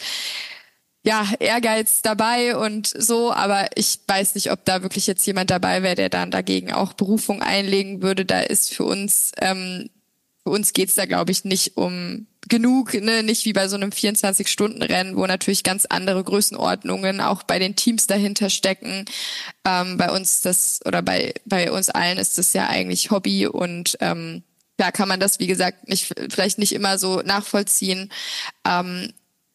ja Ehrgeiz dabei und so, aber ich weiß nicht, ob da wirklich jetzt jemand dabei wäre, der dann dagegen auch Berufung einlegen würde. Da ist für uns ähm, für uns geht's da, glaube ich, nicht um genug, ne, nicht wie bei so einem vierundzwanzig-Stunden-Rennen, wo natürlich ganz andere Größenordnungen auch bei den Teams dahinter stecken. Ähm, bei uns das oder bei bei uns allen ist das ja eigentlich Hobby und ähm, da kann man das, wie gesagt, nicht vielleicht nicht immer so nachvollziehen. Ähm,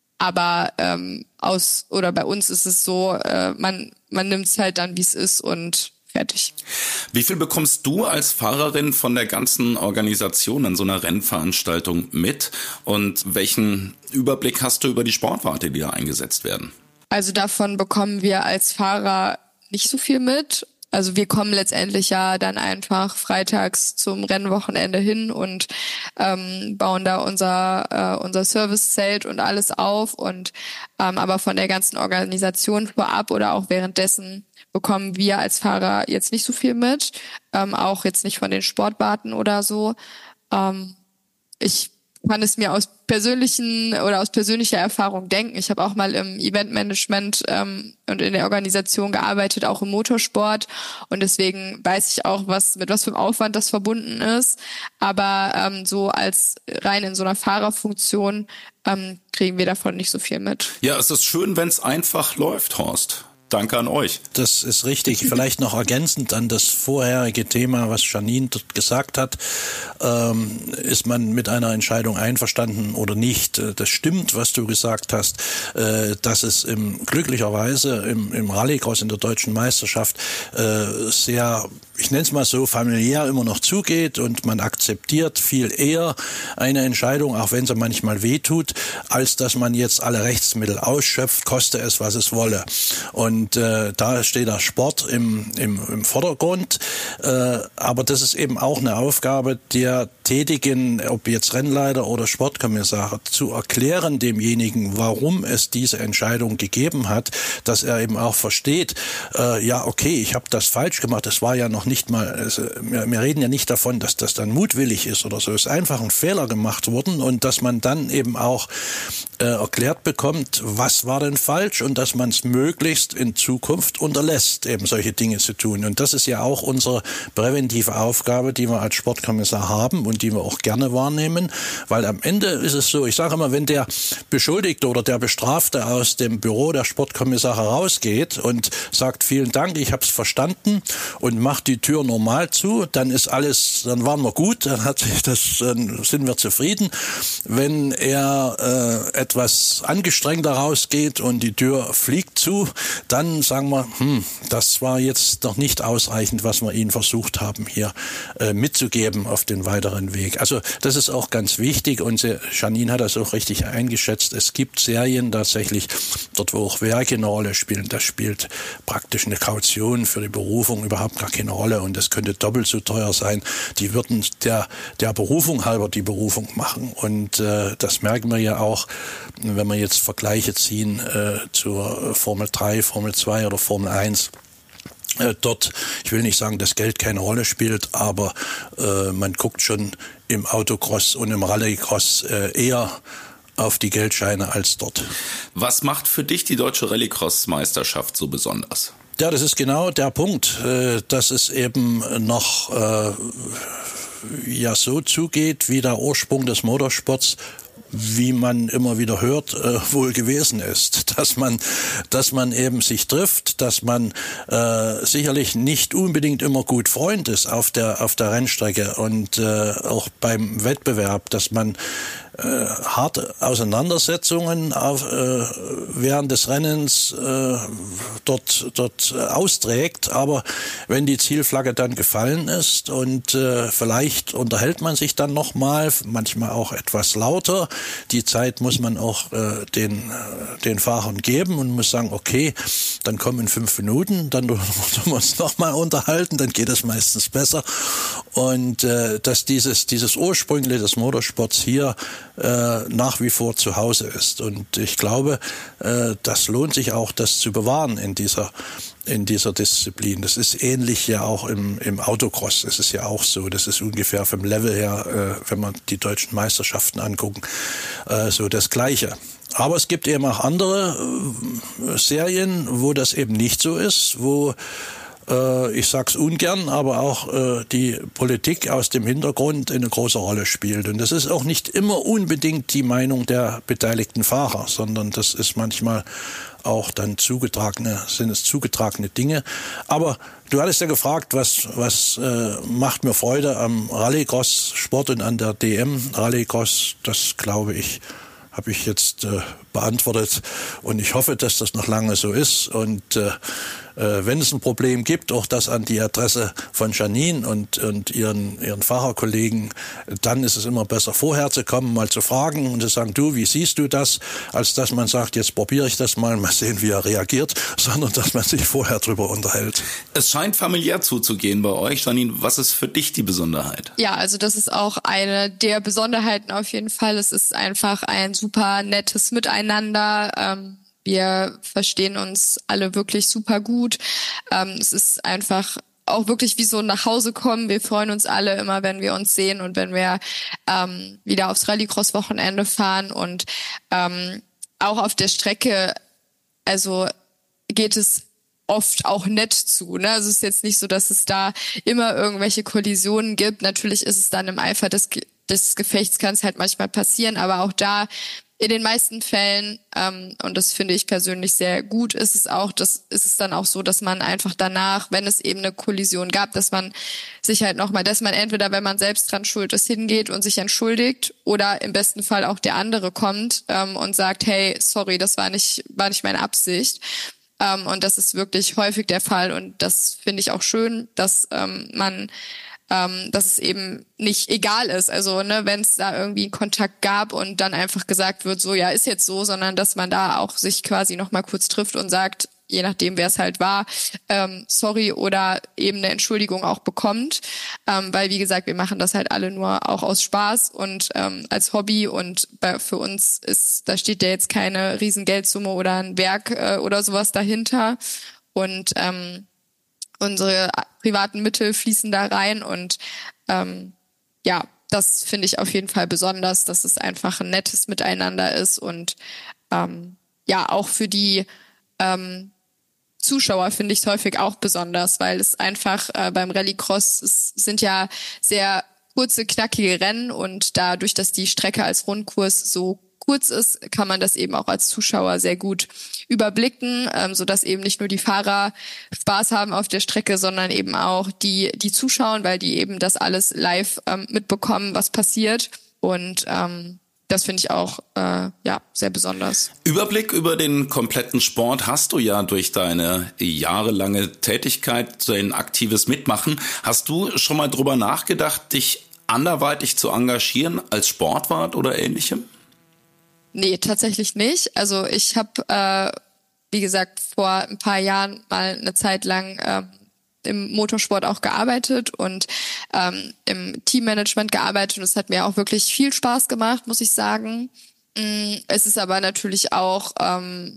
aber ähm, aus oder bei uns ist es so, äh, man man nimmt es halt dann, wie es ist und fertig. Wie viel bekommst du als Fahrerin von der ganzen Organisation an so einer Rennveranstaltung mit? Und welchen Überblick hast du über die Sportwarte, die da eingesetzt werden? Also davon bekommen wir als Fahrer nicht so viel mit. Also wir kommen letztendlich ja dann einfach freitags zum Rennwochenende hin und ähm, bauen da unser äh, unser Servicezelt und alles auf. Und ähm, aber von der ganzen Organisation vorab oder auch währenddessen bekommen wir als Fahrer jetzt nicht so viel mit, ähm, auch jetzt nicht von den Sportwarten oder so. Ähm, ich kann es mir aus persönlichen oder aus persönlicher Erfahrung denken. Ich habe auch mal im Eventmanagement ähm, und in der Organisation gearbeitet, auch im Motorsport und deswegen weiß ich auch, was mit was für einem Aufwand das verbunden ist. Aber ähm, so als rein in so einer Fahrerfunktion ähm, kriegen wir davon nicht so viel mit. Ja, es ist schön, wenn es einfach läuft, Horst. Danke an euch. Das ist richtig. Vielleicht noch ergänzend an das vorherige Thema, was Janine dort gesagt hat. Ähm, ist man mit einer Entscheidung einverstanden oder nicht? Das stimmt, was du gesagt hast, äh, dass es im, glücklicherweise im, im Rallycross in der deutschen Meisterschaft äh, sehr, ich nenne es mal so, familiär immer noch zugeht und man akzeptiert viel eher eine Entscheidung, auch wenn sie manchmal wehtut, als dass man jetzt alle Rechtsmittel ausschöpft, koste es, was es wolle. Und Und äh, da steht der Sport im, im, im Vordergrund. Äh, aber das ist eben auch eine Aufgabe der Tätigen, ob jetzt Rennleiter oder Sportkommissare, zu erklären demjenigen, warum es diese Entscheidung gegeben hat, dass er eben auch versteht, äh, ja okay, ich habe das falsch gemacht, das war ja noch nicht mal, also, wir, wir reden ja nicht davon, dass das dann mutwillig ist oder so, es ist einfach ein Fehler gemacht worden und dass man dann eben auch äh, erklärt bekommt, was war denn falsch und dass man es möglichst in Zukunft unterlässt, eben solche Dinge zu tun. Und das ist ja auch unsere präventive Aufgabe, die wir als Sportkommissar haben und die wir auch gerne wahrnehmen, weil am Ende ist es so, ich sage immer, wenn der Beschuldigte oder der Bestrafte aus dem Büro der Sportkommissare rausgeht und sagt, vielen Dank, ich habe es verstanden und macht die Tür normal zu, dann ist alles, dann waren wir gut, dann hat sich das, dann sind wir zufrieden. Wenn er äh, etwas angestrengter rausgeht und die Tür fliegt zu, dann sagen wir, hm, das war jetzt noch nicht ausreichend, was wir Ihnen versucht haben, hier äh, mitzugeben auf den weiteren Weg. Also das ist auch ganz wichtig und Janine hat das auch richtig eingeschätzt. Es gibt Serien tatsächlich, dort wo auch Werke eine Rolle spielen, das spielt praktisch eine Kaution für die Berufung überhaupt gar keine Rolle und das könnte doppelt so teuer sein. Die würden der, der Berufung halber die Berufung machen und äh, das merken wir ja auch, wenn wir jetzt Vergleiche ziehen äh, zur Formel drei, Formel zwei oder Formel eins. Äh, dort, ich will nicht sagen, dass Geld keine Rolle spielt, aber äh, man guckt schon im Autocross und im Rallycross äh, eher auf die Geldscheine als dort. Was macht für dich die deutsche Rallycross-Meisterschaft so besonders? Ja, das ist genau der Punkt, äh, dass es eben noch äh, ja so zugeht, wie der Ursprung des Motorsports, wie man immer wieder hört, äh, wohl gewesen ist. Dass man, dass man eben sich trifft, dass man äh, sicherlich nicht unbedingt immer gut Freund ist auf der, auf der Rennstrecke und äh, auch beim Wettbewerb, dass man äh, harte Auseinandersetzungen auf, äh, während des Rennens äh, dort, dort austrägt. Aber wenn die Zielflagge dann gefallen ist und äh, vielleicht unterhält man sich dann nochmal, manchmal auch etwas lauter. Die Zeit muss man auch äh, den, den Fahrern geben und muss sagen, okay, dann kommen fünf Minuten, dann tun wir uns nochmal unterhalten, dann geht es meistens besser. Und äh, dass dieses, dieses Ursprüngliche des Motorsports hier äh, nach wie vor zu Hause ist. Und ich glaube, äh, das lohnt sich auch, das zu bewahren in dieser in dieser Disziplin. Das ist ähnlich ja auch im, im Autocross. Das ist ja auch so. Das ist ungefähr vom Level her, äh, wenn man die deutschen Meisterschaften angucken, äh, so das Gleiche. Aber es gibt eben auch andere äh, Serien, wo das eben nicht so ist, wo äh, ich sag's ungern, aber auch äh, die Politik aus dem Hintergrund eine große Rolle spielt. Und das ist auch nicht immer unbedingt die Meinung der beteiligten Fahrer, sondern das ist manchmal auch dann zugetragene, sind es zugetragene Dinge. Aber du hattest ja gefragt, was, was äh, macht mir Freude am Rallycross-Sport und an der D M Rallycross, das glaube ich, habe ich jetzt äh, beantwortet und ich hoffe, dass das noch lange so ist und äh, äh, wenn es ein Problem gibt, auch das an die Adresse von Janine und, und ihren, ihren Fahrerkollegen, dann ist es immer besser, vorher zu kommen, mal zu fragen und zu sagen, du, wie siehst du das, als dass man sagt, jetzt probiere ich das mal, mal sehen, wie er reagiert, sondern dass man sich vorher drüber unterhält. Es scheint familiär zuzugehen bei euch. Janine, was ist für dich die Besonderheit? Ja, also das ist auch eine der Besonderheiten auf jeden Fall. Es ist einfach ein super nettes Miteinander. Ähm, wir verstehen uns alle wirklich super gut. Ähm, es ist einfach auch wirklich wie so ein nach Hause kommen. Wir freuen uns alle immer, wenn wir uns sehen und wenn wir ähm, wieder aufs Rallycross-Wochenende fahren. Und ähm, auch auf der Strecke, also geht es oft auch nett zu, ne? Also es ist jetzt nicht so, dass es da immer irgendwelche Kollisionen gibt. Natürlich ist es dann im Eifer des, des Gefechts, kann es halt manchmal passieren, aber auch da in den meisten Fällen, ähm, und das finde ich persönlich sehr gut, ist es auch, das ist es dann auch so, dass man einfach danach, wenn es eben eine Kollision gab, dass man sich halt nochmal, dass man entweder, wenn man selbst dran schuld ist, hingeht und sich entschuldigt oder im besten Fall auch der andere kommt ähm, und sagt, hey, sorry, das war nicht, war nicht meine Absicht. Ähm, und das ist wirklich häufig der Fall und das finde ich auch schön, dass ähm, man Ähm, dass es eben nicht egal ist, also ne, wenn es da irgendwie einen Kontakt gab und dann einfach gesagt wird, so ja, ist jetzt so, sondern dass man da auch sich quasi nochmal kurz trifft und sagt, je nachdem, wer es halt war, ähm, sorry oder eben eine Entschuldigung auch bekommt. Ähm, weil, wie gesagt, wir machen das halt alle nur auch aus Spaß und ähm, als Hobby. Und bei, für uns ist, da steht ja jetzt keine riesen Geldsumme oder ein Werk äh, oder sowas dahinter. Und ähm, unsere privaten Mittel fließen da rein. Und ähm, ja, das finde ich auf jeden Fall besonders, dass es einfach ein nettes Miteinander ist. Und ähm, ja, auch für die ähm, Zuschauer finde ich es häufig auch besonders, weil es einfach äh, beim Rallycross, es sind ja sehr kurze, knackige Rennen und dadurch, dass die Strecke als Rundkurs so kurz ist, kann man das eben auch als Zuschauer sehr gut überblicken, ähm, sodass eben nicht nur die Fahrer Spaß haben auf der Strecke, sondern eben auch die, die zuschauen, weil die eben das alles live ähm, mitbekommen, was passiert. Und ähm, das finde ich auch äh, ja sehr besonders. Überblick über den kompletten Sport hast du ja durch deine jahrelange Tätigkeit, dein aktives Mitmachen. Hast du schon mal drüber nachgedacht, dich anderweitig zu engagieren als Sportwart oder Ähnlichem? Nee, tatsächlich nicht. Also ich habe, äh, wie gesagt, vor ein paar Jahren mal eine Zeit lang äh, im Motorsport auch gearbeitet und ähm, im Teammanagement gearbeitet und es hat mir auch wirklich viel Spaß gemacht, muss ich sagen. Es ist aber natürlich auch, ähm,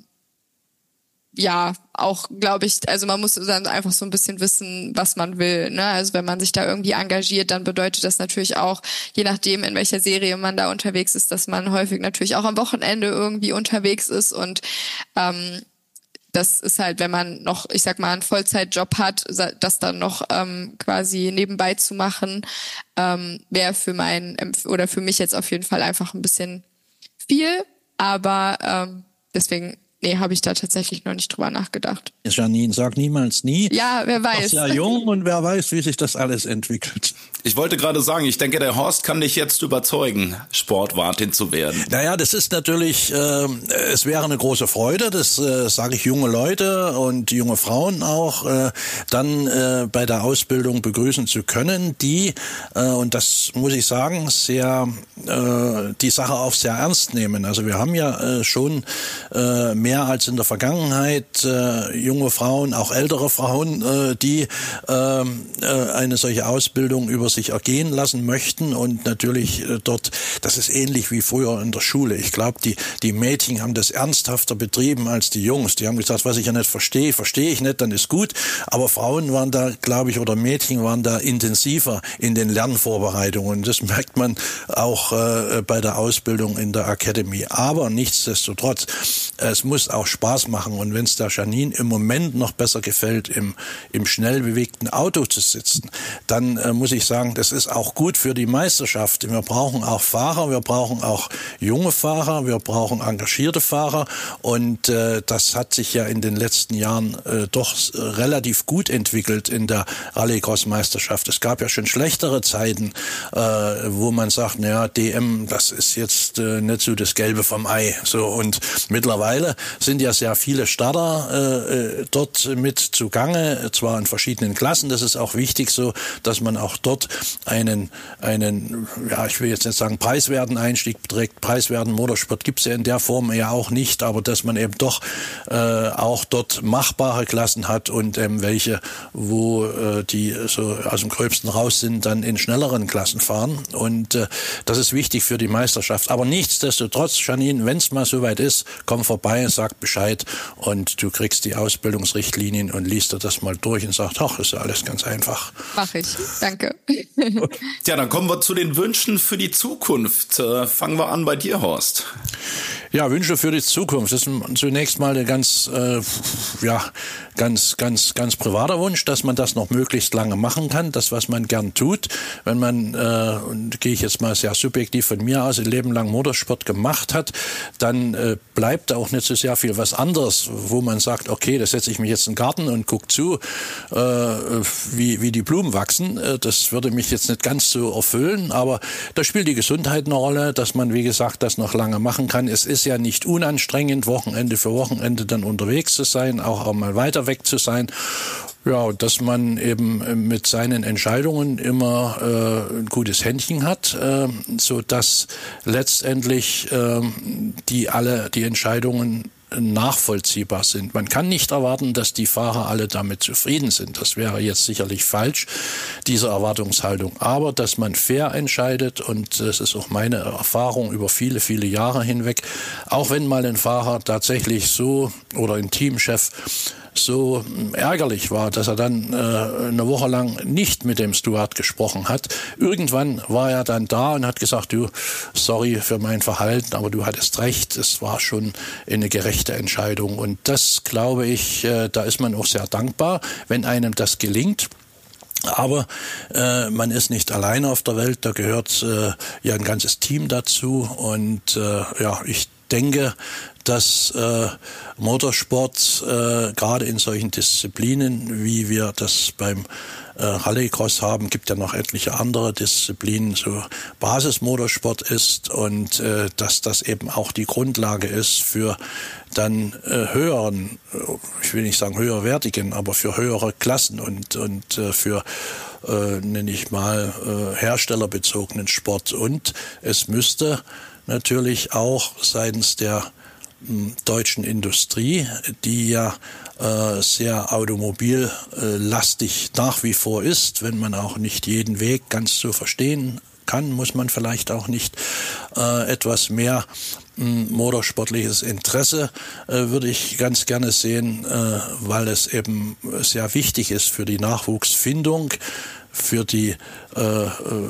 ja, auch, glaube ich, also man muss dann einfach so ein bisschen wissen, was man will, ne? Also wenn man sich da irgendwie engagiert, dann bedeutet das natürlich auch, je nachdem, in welcher Serie man da unterwegs ist, dass man häufig natürlich auch am Wochenende irgendwie unterwegs ist und ähm, das ist halt, wenn man noch, ich sag mal, einen Vollzeitjob hat, das dann noch ähm, quasi nebenbei zu machen, ähm, wäre für mein oder für mich jetzt auf jeden Fall einfach ein bisschen viel. Aber ähm, deswegen, nee, habe ich da tatsächlich noch nicht drüber nachgedacht. Janine, sag niemals nie. Ja, wer weiß. Du bist ja jung und wer weiß, wie sich das alles entwickelt. Ich wollte gerade sagen, ich denke, der Horst kann dich jetzt überzeugen, Sportwartin zu werden. Naja, das ist natürlich, äh, es wäre eine große Freude, das äh, sage ich junge Leute und junge Frauen auch, äh, dann äh, bei der Ausbildung begrüßen zu können, die, äh, und das muss ich sagen, sehr äh, die Sache auch sehr ernst nehmen. Also wir haben ja äh, schon äh, mehr als in der Vergangenheit äh, junge Frauen, auch ältere Frauen, äh, die äh, äh, eine solche Ausbildung über sich ergehen lassen möchten und natürlich äh, dort, das ist ähnlich wie früher in der Schule. Ich glaube, die die Mädchen haben das ernsthafter betrieben als die Jungs. Die haben gesagt, was ich ja nicht verstehe, verstehe ich nicht, dann ist gut. Aber Frauen waren da, glaube ich, oder Mädchen waren da intensiver in den Lernvorbereitungen. Das merkt man auch äh, bei der Ausbildung in der Academy. Aber nichtsdestotrotz, es muss auch Spaß machen. Und wenn es der Janine im Moment noch besser gefällt, im im schnell bewegten Auto zu sitzen, dann äh, muss ich sagen, das ist auch gut für die Meisterschaft. Wir brauchen auch Fahrer, wir brauchen auch junge Fahrer, wir brauchen engagierte Fahrer und äh, das hat sich ja in den letzten Jahren äh, doch äh, relativ gut entwickelt in der Rallycross-Meisterschaft. Es gab ja schon schlechtere Zeiten, äh, wo man sagt, naja, D M, das ist jetzt äh, nicht so das Gelbe vom Ei. So, und mittlerweile sind ja sehr viele Starter äh, dort mit zugange, zwar in verschiedenen Klassen. Das ist auch wichtig so, dass man auch dort einen, einen, ja, ich will jetzt nicht sagen preiswerten Einstieg beträgt. Preiswerten Motorsport gibt's ja in der Form ja auch nicht, aber dass man eben doch äh, auch dort machbare Klassen hat und ähm, welche, wo äh, die so aus dem Gröbsten raus sind, dann in schnelleren Klassen fahren. Und äh, das ist wichtig für die Meisterschaft. Aber nichtsdestotrotz, Janine, wenn es mal soweit ist, komm vorbei, sag Bescheid und du kriegst die Ausbildungsrichtlinien und liest dir das mal durch und sagst, ach, ist ja alles ganz einfach. Mach ich. Danke. Ja, dann kommen wir zu den Wünschen für die Zukunft. Äh, fangen wir an bei dir, Horst. Ja, Wünsche für die Zukunft. Das ist zunächst mal ein ganz, äh, ja, ganz, ganz, ganz privater Wunsch, dass man das noch möglichst lange machen kann, das, was man gern tut. Wenn man, äh, und gehe ich jetzt mal sehr subjektiv von mir aus, ein Leben lang Motorsport gemacht hat, dann äh, bleibt auch nicht so sehr viel was anderes, wo man sagt, okay, da setze ich mich jetzt in den Garten und gucke zu, äh, wie, wie die Blumen wachsen. Äh, das würde mich jetzt nicht ganz so erfüllen, aber da spielt die Gesundheit eine Rolle, dass man, wie gesagt, das noch lange machen kann. Es ist ja nicht unanstrengend, Wochenende für Wochenende dann unterwegs zu sein, auch, auch mal weiter weg zu sein. Ja, dass man eben mit seinen Entscheidungen immer äh, ein gutes Händchen hat, äh, so dass letztendlich äh, die alle die Entscheidungen nachvollziehbar sind. Man kann nicht erwarten, dass die Fahrer alle damit zufrieden sind. Das wäre jetzt sicherlich falsch, diese Erwartungshaltung. Aber dass man fair entscheidet, und das ist auch meine Erfahrung über viele, viele Jahre hinweg, auch wenn mal ein Fahrer tatsächlich so oder ein Teamchef so ärgerlich war, dass er dann äh, eine Woche lang nicht mit dem Steward gesprochen hat. Irgendwann war er dann da und hat gesagt, du, sorry für mein Verhalten, aber du hattest recht, es war schon eine gerechte Entscheidung. Und das, glaube ich, äh, da ist man auch sehr dankbar, wenn einem das gelingt. Aber äh, man ist nicht alleine auf der Welt, da gehört äh, ja ein ganzes Team dazu. Und äh, ja, ich denke, dass äh, Motorsport äh, gerade in solchen Disziplinen, wie wir das beim äh, Rallycross haben, gibt ja noch etliche andere Disziplinen, so Basismotorsport ist, und äh, dass das eben auch die Grundlage ist für dann äh, höheren, ich will nicht sagen höherwertigen, aber für höhere Klassen und und äh, für äh, nenne ich mal äh, herstellerbezogenen Sport. Und es müsste natürlich auch seitens der deutschen Industrie, die ja äh, sehr automobillastig nach wie vor ist, wenn man auch nicht jeden Weg ganz so verstehen kann, muss man vielleicht auch nicht äh, etwas mehr mh, motorsportliches Interesse äh, würde ich ganz gerne sehen, äh, weil es eben sehr wichtig ist für die Nachwuchsfindung, für die äh,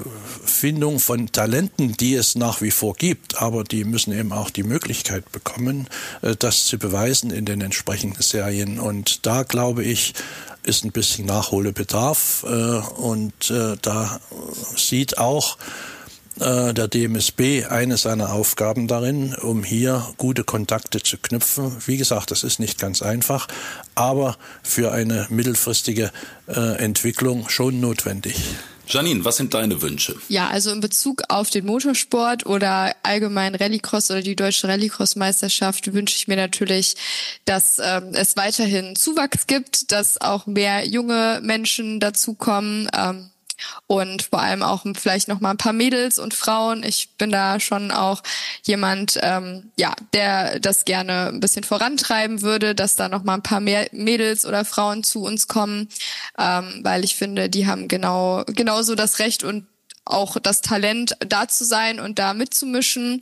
Findung von Talenten, die es nach wie vor gibt. Aber die müssen eben auch die Möglichkeit bekommen, äh, das zu beweisen in den entsprechenden Serien. Und da, glaube ich, ist ein bisschen Nachholbedarf. Äh, und äh, da sieht auch äh, der D M S B eine seiner Aufgaben darin, um hier gute Kontakte zu knüpfen. Wie gesagt, das ist nicht ganz einfach, aber für eine mittelfristige äh, Entwicklung schon notwendig. Janine, was sind deine Wünsche? Ja, also in Bezug auf den Motorsport oder allgemein Rallycross oder die deutsche Rallycross-Meisterschaft wünsche ich mir natürlich, dass ähm, es weiterhin Zuwachs gibt, dass auch mehr junge Menschen dazukommen, ähm, und vor allem auch vielleicht noch mal ein paar Mädels und Frauen. Ich bin da schon auch jemand, ähm, ja, der das gerne ein bisschen vorantreiben würde, dass da noch mal ein paar mehr Mädels oder Frauen zu uns kommen, ähm, weil ich finde, die haben genau genauso das Recht und auch das Talent, da zu sein und da mitzumischen.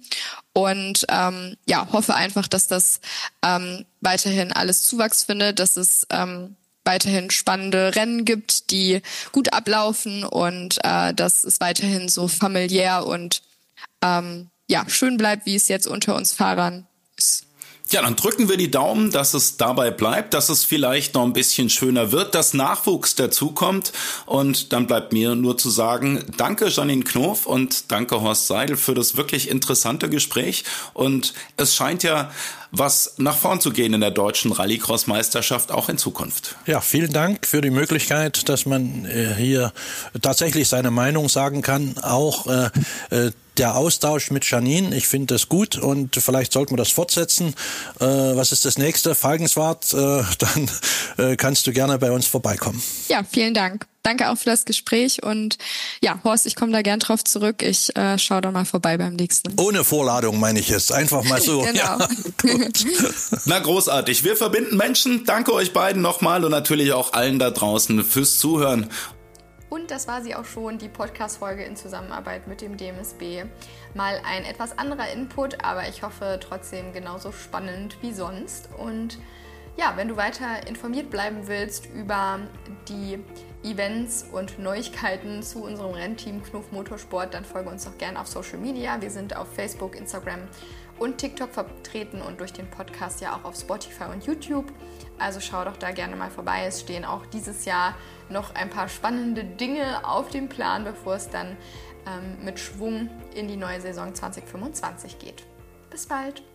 Und ähm, ja, hoffe einfach, dass das ähm, weiterhin alles Zuwachs findet, dass es ähm, weiterhin spannende Rennen gibt, die gut ablaufen, und äh, dass es weiterhin so familiär und ähm, ja schön bleibt, wie es jetzt unter uns Fahrern ist. Ja, dann drücken wir die Daumen, dass es dabei bleibt, dass es vielleicht noch ein bisschen schöner wird, dass Nachwuchs dazukommt. Und dann bleibt mir nur zu sagen, danke Janine Knof und danke Horst Seidel für das wirklich interessante Gespräch. Und es scheint ja was nach vorn zu gehen in der deutschen Rallycross-Meisterschaft auch in Zukunft. Ja, vielen Dank für die Möglichkeit, dass man äh, hier tatsächlich seine Meinung sagen kann. Auch äh, äh, der Austausch mit Janine, ich finde das gut, und vielleicht sollten wir das fortsetzen. Äh, was ist das nächste? Falkenswart, äh, dann äh, kannst du gerne bei uns vorbeikommen. Ja, vielen Dank. Danke auch für das Gespräch, und ja, Horst, ich komme da gern drauf zurück. Ich äh, schaue dann mal vorbei beim nächsten. Ohne Vorladung meine ich jetzt, einfach mal so. Genau. Ja, gut. Na, großartig. Wir verbinden Menschen. Danke euch beiden nochmal und natürlich auch allen da draußen fürs Zuhören. Und das war sie auch schon, die Podcast-Folge in Zusammenarbeit mit dem D M S B. Mal ein etwas anderer Input, aber ich hoffe trotzdem genauso spannend wie sonst. Und ja, wenn du weiter informiert bleiben willst über die Events und Neuigkeiten zu unserem Rennteam Knof Motorsport, dann folge uns doch gerne auf Social Media. Wir sind auf Facebook, Instagram und TikTok vertreten und durch den Podcast ja auch auf Spotify und YouTube. Also schau doch da gerne mal vorbei. Es stehen auch dieses Jahr noch ein paar spannende Dinge auf dem Plan, bevor es dann ähm, mit Schwung in die neue Saison zwanzig fünfundzwanzig geht. Bis bald!